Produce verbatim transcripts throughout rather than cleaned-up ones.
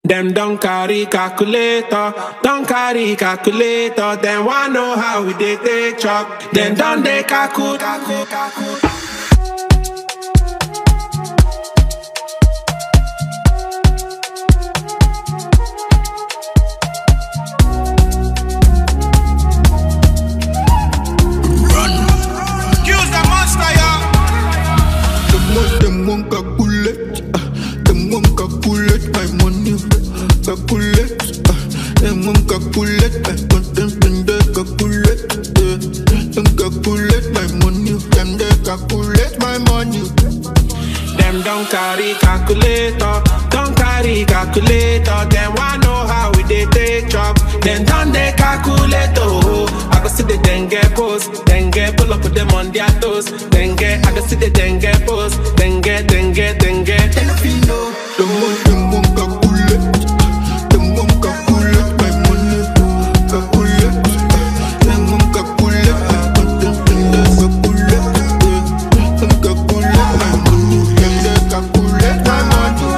Them don't carry calculator, don't carry calculator. Them want know how we dey take chop. Them don't dey calculate. Them won't calculate, uh, them won't calculate my money. Calculate, uh, them won't calculate my money. Them they calculate, uh, them calculate my money. Them they calculate my money. Them don't carry calculator, don't carry calculator. Them want know how we dey take chop. Them don't dey calculate. Oh, I go see the dengue post, dengue pull up with them on their toes. Dengue, I go see the dengue post, dengue, dengue, dengue. Then if you know, them won't, them won't calculate, them won't calculate my money. Calculate, them won't calculate my money. Them they calculate, them calculate my money. Them they calculate my money.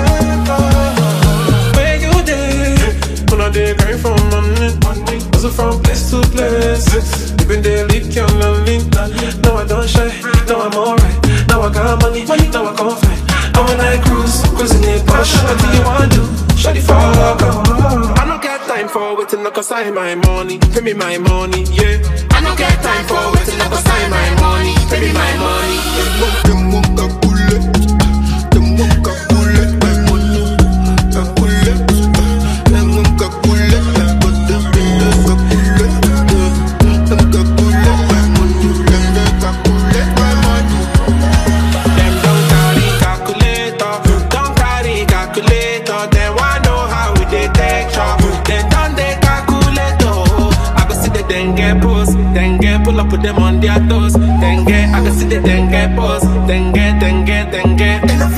Where you dey? When I dey grind for money, hustle from place to place. Even they lick your lonely. Now I don't shy, now I'm alright. Now I got money, now I can't fight. And when I cruise, cruising in Porsche, what do you want to do? Shawty fuck up. I don't get time for waiting, no cause I my money. Pay me my money, yeah. I don't get time for waiting, no cause I my money. Pay me my money, yeah. Them won't calculate, them won't calculate my money. Calculate, them won't calculate my money. Them they calculate, them calculate my money. Them they calculate my money. Them don't carry calculator, don't carry calculator. Them want know how we dey take chop. Them don't dey calculate. Oh, I go see the dengue post, dengue pull up with them on their toes. Dengue, I go see the dengue post, dengue, dengue, dengue.